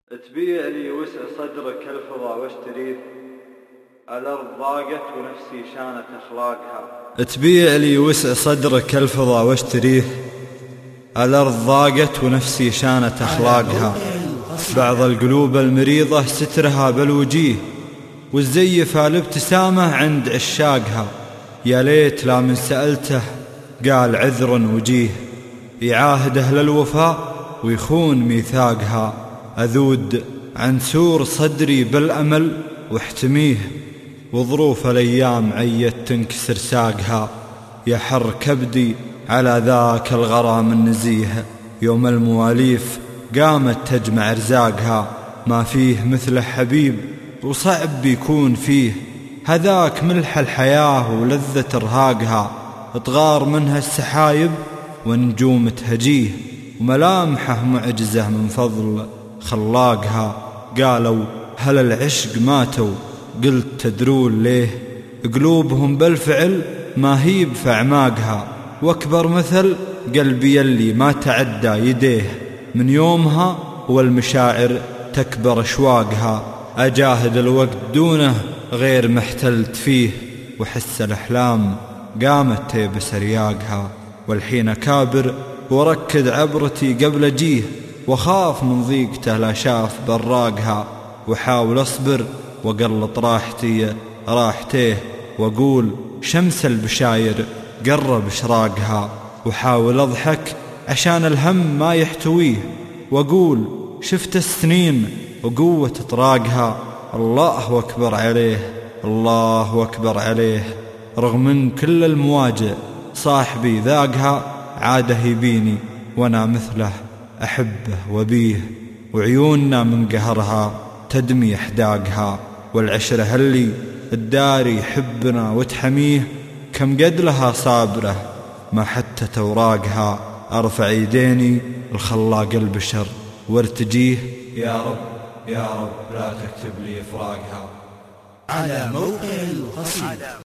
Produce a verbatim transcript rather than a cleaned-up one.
تبيع لي وسع صدرك الفضا واشتريه، الأرض ضاقت ونفسي شانت أخلاقها. تبيع لي وسع صدرك الفضا واشتريه، الأرض ضاقت ونفسي شانت أخلاقها. بعض القلوب المريضة سترها بالوجيه، والزيفة الابتسامة عند عشاقها. يا ليت لا من سألته قال عذر وجيه، يعاهد أهل الوفاء ويخون ميثاقها. أذود عن سور صدري بالأمل واحتميه، وظروف الأيام عيت تنكسر ساقها. يحر كبدي على ذاك الغرام النزيه، يوم المواليف قامت تجمع رزاقها. ما فيه مثل حبيب وصعب بيكون فيه، هذاك ملح الحياة ولذة ارهاقها. تغار منها السحايب والنجوم تهجيه، وملامحه معجزة من فضل خلاقها. قالوا هل العشق ماتوا؟ قلت تدرون ليه؟ قلوبهم بالفعل ما هيب في أعماقها، واكبر مثل قلبي يلي ما تعدى يديه. من يومها والمشاعر تكبر أشواقها، أجاهد الوقت دونه غير محتلت فيه، وحس الأحلام قامت تيبس رياقها. والحين كابر وركد عبرتي قبل أجيه، وخاف من ضيقته لا شاف براقها. وحاول أصبر وقلط راحتي راحتيه، وأقول شمس البشاير قرب إشراقها. وحاول أضحك عشان الهم ما يحتويه، وأقول شفت السنين وقوة طراقها. الله أكبر عليه، الله أكبر عليه. رغم من كل المواجع صاحبي ذاقها، عاده يبيني وانا مثله أحبه وبيه. وعيوننا من قهرها تدمي أحداقها، والعشرة هلي الداري يحبنا وتحميه. كم قد لها صابرة ما حتى توراقها. أرفع يديني الخلاق البشر وارتجيه، يا رب يا رب لا تكتب لي فراقها. على موقع القصيدة.